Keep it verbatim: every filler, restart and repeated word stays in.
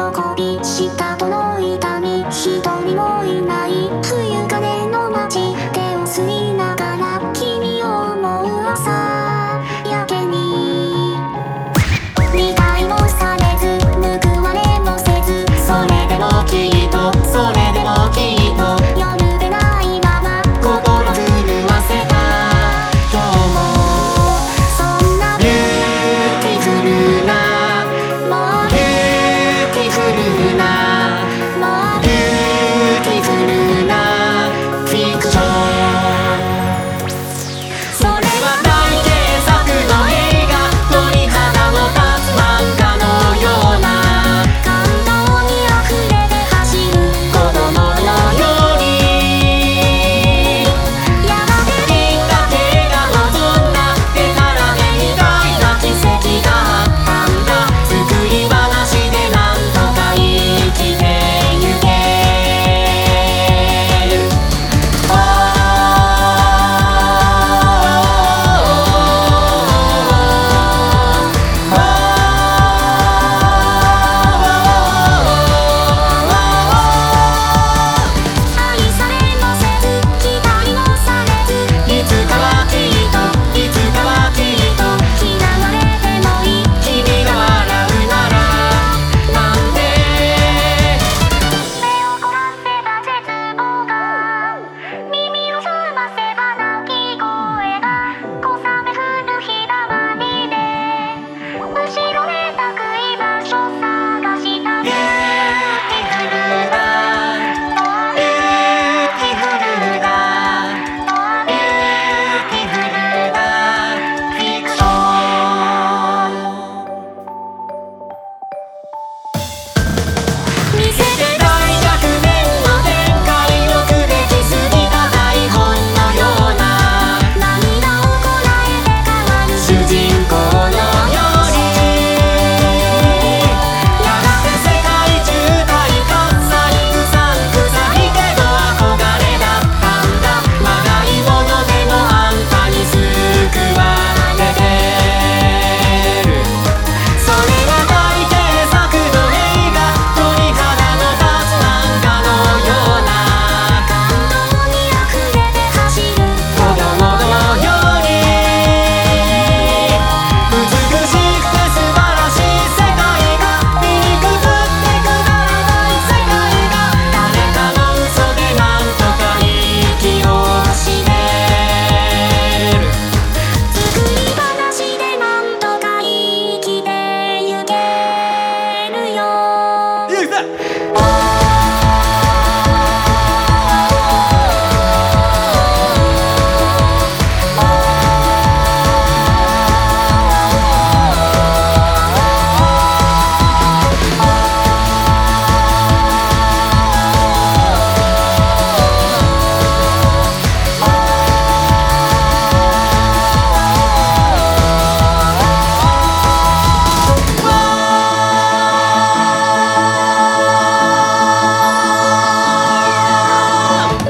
びしたこの痛み一人もいない冬風の街手を吸いながら君を思う朝やけに理解もされず報われもせずそれでもきっとそれでもきっと夜べないまま心震わせた今日もそんなビューティフルなもうビューティフルなもうビューティフルなフィクションそれは大傑作の映画鳥肌の立つ漫画のような感動にあふれて走る子供のようにやがてみんな手が望んだでたらめみたいな奇跡があったんだ作り話でなんとか生きてゆける愛されもせず期待もされずいつかはきっといつかはきっと嫌われてもいい君が笑うならなんで目を凝らせば絶望が耳を澄ませば鳴き声が小雨降る日だまりで後ろめたく居場所探したビューティフルだビューティフルだビューティフルなフィクション見せて大逆転の展開遅れきすぎた台本のような涙をこらえて変わる主人公のようにやがて世界中大喝采うさんくさいけど憧れだったんだまがいものでもあんたに救われてるそれが大傑作の映画鳥肌の立つ漫画のような感動にあふれて走る子供のように美しくて素晴らしい世界が醜くってくだらない世界が誰かの嘘でなんとか息をしてる作り話でなんとか生きてゆけるよ